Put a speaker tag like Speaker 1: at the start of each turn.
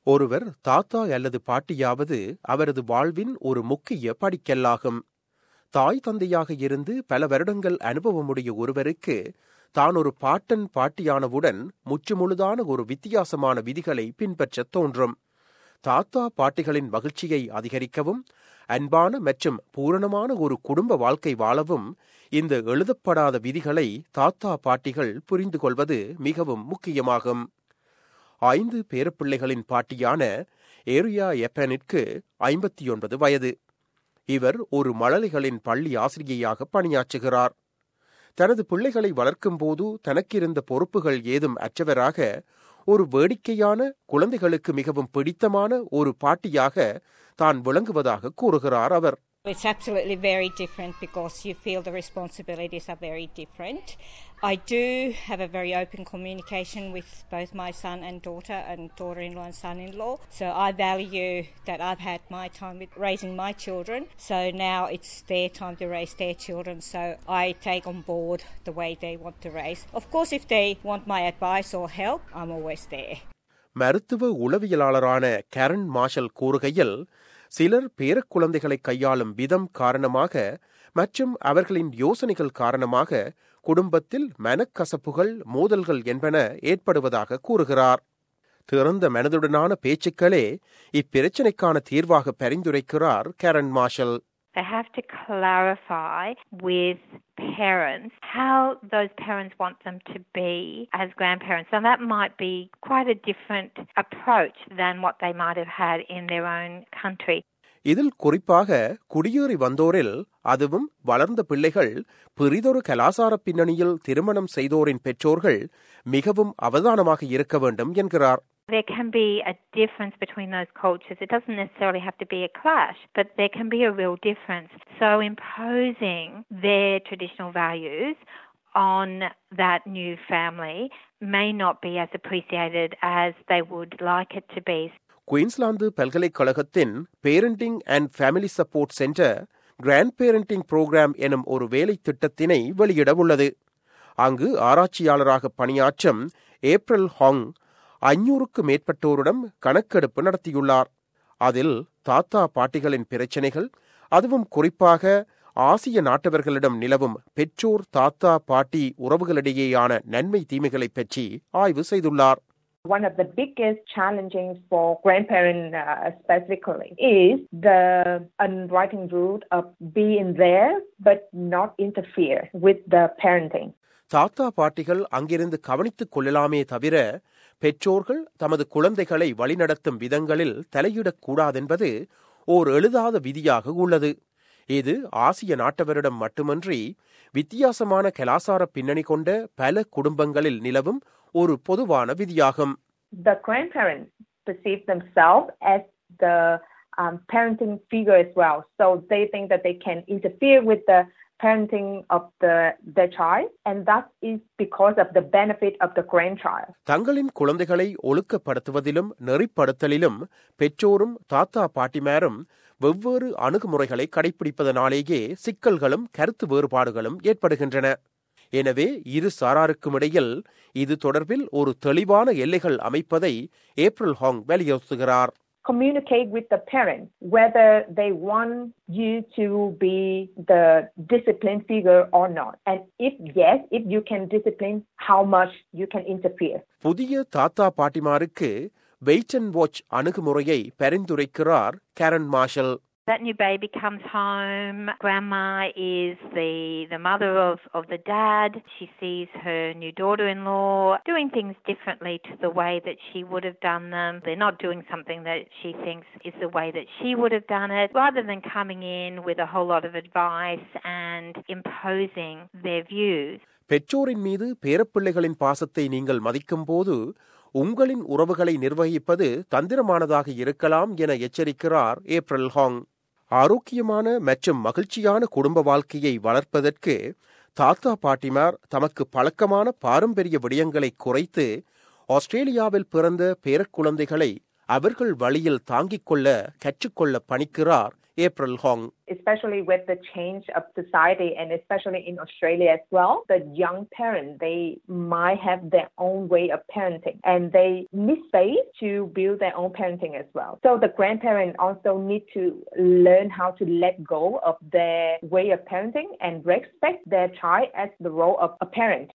Speaker 1: ஒருவர் தாத்தா அல்லது பாட்டியாவது அவரது வாழ்வின் ஒரு முக்கிய படிக்கல்லாகும். தாய் தந்தையாக இருந்து பல வருடங்கள் அனுபவமுடைய ஒருவருக்கு தான் ஒரு பாட்டன் பாட்டியானவுடன் முற்றுமுழுதான ஒரு வித்தியாசமான விதிகளை பின்பற்றத் தோன்றும். தாத்தா பாட்டிகளின் மகிழ்ச்சியை அதிகரிக்கவும் அன்பான மற்றும் பூரணமான ஒரு குடும்ப வாழ்க்கை வாழவும் இந்த எழுதப்படாத விதிகளை தாத்தா பாட்டிகள் புரிந்து கொள்வது மிகவும் முக்கியமாகும். 5 பேரப்பிள்ளைகளின் பாட்டியான ஏரியா எப்பனிற்கு 59 வயது. இவர் ஒரு மழலைகளின் பள்ளி ஆசிரியையாக பணியாற்றுகிறார். தனது பிள்ளைகளை வளர்க்கும் போது தனக்கிருந்த பொறுப்புகள் ஏதும் அற்றவராக ஒரு வேடிக்கையான, குழந்தைகளுக்கு மிகவும் பிடித்தமான ஒரு பாட்டியாக தான் விளங்குவதாக கூறுகிறார் அவர்.
Speaker 2: It's absolutely very different because you feel the responsibilities are very different. I do have a very open communication with both my son and daughter-in-law and son-in-law. So I value that I've had my time with raising my children. So now it's their time to raise their children. So I take on board the way they want to raise. Of course, if they want my advice or help, I'm always there.
Speaker 1: மருத்துவ உளவியலாளரான கேரன் marshal கூறுகையில், சிலர் பேரக்குழந்தைகளை கையாளும் விதம் காரணமாக மற்றும் அவர்களின் யோசனைகள் காரணமாக குடும்பத்தில் மனக்கசப்புகள், மோதல்கள் என்பன ஏற்படுவதாக கூறுகிறார். திறந்த மனதுடனான பேச்சுக்களே இப்பிரச்சினைக்கான தீர்வாக பரிந்துரைக்கிறார் Karen Marshall.
Speaker 3: They have to clarify with parents how those parents want them to be as grandparents. So that might be quite a different approach than what they might have had in their own country.
Speaker 1: இதில் குறிப்பாக குடியேறி வந்தோரில், அதுவும் வளர்ந்த பிள்ளைகள், பெரிதொரு கலாசார பின்னணியில் திருமணம் செய்தோரின் பெற்றோர்கள் மிகவும் அவதானமாக இருக்க வேண்டும் என்கிறார்.
Speaker 3: There can be a difference between those cultures. It doesn't necessarily have to be a clash, but there can be a real difference. So imposing their traditional values on that new family may not be as appreciated as they would like it to be.
Speaker 1: Queensland பல்கலைக்கழகத்தின் parenting and family support centre grand parenting programme எனும் ஒரு வேலை திட்டத்தினை வெளியிட உள்ளது. அங்கு ஆராய்ச்சியாளராக பணியாற்றும் April ஹாங் 500க்கு மேற்பட்டோரிடம் கணக்கெடுப்பு நடத்தியுள்ளார். அதில் தாத்தா பாட்டிகளின் பிரச்சனைகள், அதுவும் குறிப்பாக ஆசிய நாட்டவர்களிடம் நிலவும் பெற்றோர் தாத்தா பாட்டி உறவுகளிடையேயான நன்மை தீமைகளை பற்றி ஆய்வு செய்துள்ளார்.
Speaker 4: One of the biggest challenges for grandparents specifically is the unwritten rule of being there but not interfere with the parenting.
Speaker 1: தாத்தா பாட்டிகள் அங்கிருந்து கவனித்துக் கொள்ளலாமே தவிர பெற்றோர்கள் தமது குழந்தைகளை வழிநடத்தும் விதங்களில் தலையிடக்கூடாதென்பது ஓர் எழுதாத விதியாக உள்ளது. இது ஆசிய நாட்டவரிடம் மட்டுமன்றி வித்தியாசமான கலாசார பின்னணி கொண்ட பல குடும்பங்களில் நிலவும் ஒரு பொதுவான விதியாகும்.
Speaker 4: The grandparents perceive themselves as the parenting figure as well. So they think that they can interfere with the parenting of their child, and that is because of the benefit of the grandchild.
Speaker 1: தங்களின் குழந்தைகளை ஒழுக்கப்படுத்துவதிலும் நெறிப்படுத்தலிலும் பெற்றோரும் தாத்தா பாட்டிமாரும் வெவ்வேறு அணுகுமுறைகளை கடைபிடிப்பதனாலேயே சிக்கல்களும் கருத்து வேறுபாடுகளும் ஏற்படுகின்றன. எனவே இரு சாராருக்கும் இடையில் இது தொடர்பில் ஒரு தெளிவான எல்லைகள் அமைப்பதை ஏப்ரல் ஹாங் வலியுறுத்துகிறார்.
Speaker 4: Communicate with the parents whether they want you to be the discipline figure or not. And if yes, if you can discipline, how much you can interfere.
Speaker 1: புதிய தாத்தா பாட்டிமாருக்கு வெயிட் அண்ட் வாட்ச் அணுகுமுறையை பரிந்துரைக்கிறார் Karen Marshall.
Speaker 3: That new baby comes home, grandma is the mother of the dad. She sees her new daughter-in-law doing things differently to the way that she would have done them. They're not doing something that she thinks is the way that she would have done it. Rather than coming in with a whole lot of advice and imposing their views.
Speaker 1: பெற்றோரின் மீது பேரப்பிள்ளைகளின் பாசத்தை நீங்கள் மதிக்கும் போது உங்களின் உறவுகளை நிர்வகிப்பது தந்திரமானதாக இருக்கலாம் என எச்சரிக்கிறார் ஏப்ரல் ஹாங். ஆரோக்கியமான மற்றும் மகிழ்ச்சியான குடும்ப வாழ்க்கையை வளர்ப்பதற்கு தாத்தா பாட்டிமார் தமக்கு பழக்கமான பாரம்பரிய விடயங்களை குறைத்து ஆஸ்திரேலியாவில் பிறந்த பேரக்குழந்தைகளை அவர்கள் வழியில் தாங்கிக் கொள்ள கற்றுக்கொள்ள பணிக்கிறார் April Hong.
Speaker 4: Especially with the change of society and especially in Australia as well, the young parents, they might have their own way of parenting and they need space to build their own parenting as well. So the grandparents also need to learn how to let go of their way of parenting and respect their child as the role of a parent.